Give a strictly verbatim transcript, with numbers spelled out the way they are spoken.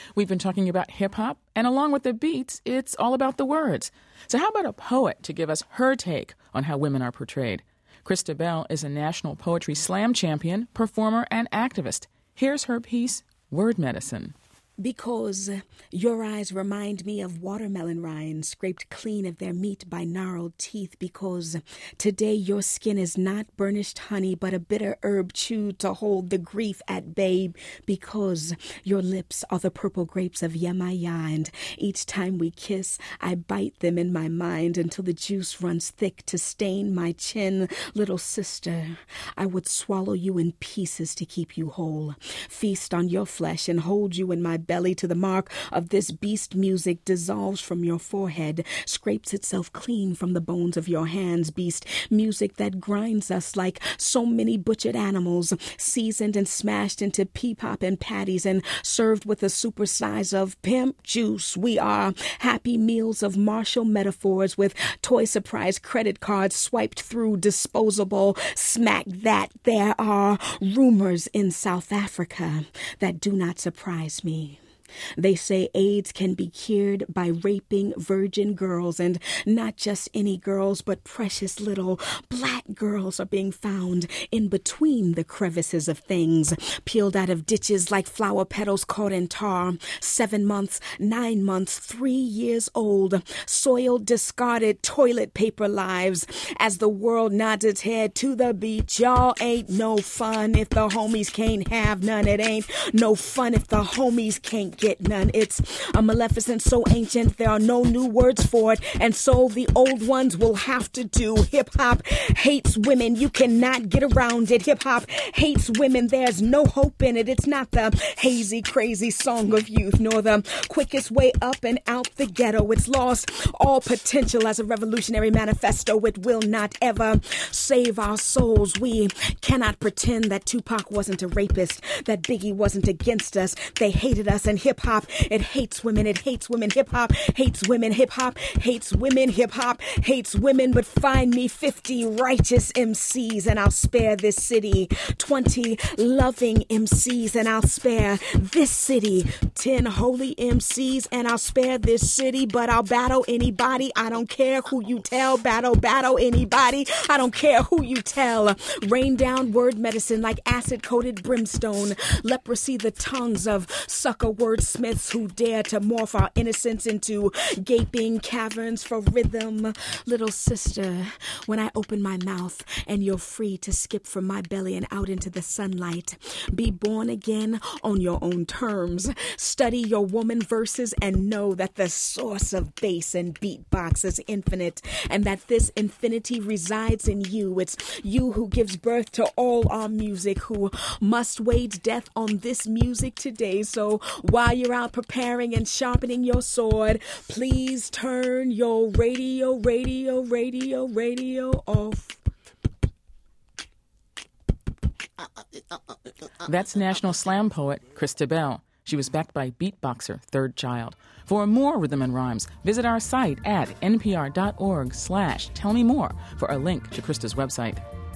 We've been talking about hip-hop, and along with the beats, it's all about the words. So how about a poet to give us her take on how women are portrayed? Krista Bell is a National Poetry Slam champion, performer, and activist. Here's her piece, Word Medicine. Because your eyes remind me of watermelon rinds scraped clean of their meat by gnarled teeth. Because today your skin is not burnished honey, but a bitter herb chewed to hold the grief at bay. Because your lips are the purple grapes of Yemaya, and each time we kiss, I bite them in my mind until the juice runs thick to stain my chin. Little sister, I would swallow you in pieces to keep you whole, feast on your flesh and hold you in my belly to the mark of this beast music dissolves from your forehead, scrapes itself clean from the bones of your hands. Beast music that grinds us like so many butchered animals, seasoned and smashed into pea-pop and patties and served with a super size of pimp juice. We are happy meals of martial metaphors with toy surprise credit cards swiped through disposable smack that. There are rumors in South Africa that do not surprise me. They say AIDS can be cured by raping virgin girls, and not just any girls, but precious little black girls are being found in between the crevices of things, peeled out of ditches like flower petals caught in tar, seven months, nine months, three years old, soiled, discarded toilet paper lives as the world nods its head to the beach. Y'all ain't no fun if the homies can't have none. It ain't no fun if the homies can't get none. It's a maleficent so ancient there are no new words for it, and so the old ones will have to do. Hip-hop hates women, you cannot get around it. Hip-hop hates women, there's no hope in it. It's not the hazy, crazy song of youth, nor the quickest way up and out the ghetto. It's lost all potential as a revolutionary manifesto. It will not ever save our souls. We cannot pretend that Tupac wasn't a rapist, that Biggie wasn't against us. They hated us, and hip-hop, it hates women, it hates women. Hip-hop hates women, hip-hop hates women, hip-hop hates women. But find me fifty righteous M Cs and I'll spare this city, twenty loving M Cs and I'll spare this city, ten holy M Cs and I'll spare this city. But I'll battle anybody, I don't care who you tell. Battle, battle anybody, I don't care who you tell. Rain down word medicine like acid-coated brimstone, leprosy the tongues of sucker wordsmiths who dare to morph our innocence into gaping caverns for rhythm. Little sister, when I open my mouth and you're free to skip from my belly and out into the sunlight, be born again on your own terms. Study your woman verses and know that the source of bass and beatbox is infinite, and that this infinity resides in you. It's you who gives birth to all our music, who must wage death on this music today. So while you're out preparing and sharpening your sword, please turn your radio, radio, radio, radio off. That's National Slam poet Krista Bell. She was backed by beatboxer Third Child. For more rhythm and rhymes, visit our site at npr.org slash tell me more for a link to Krista's website.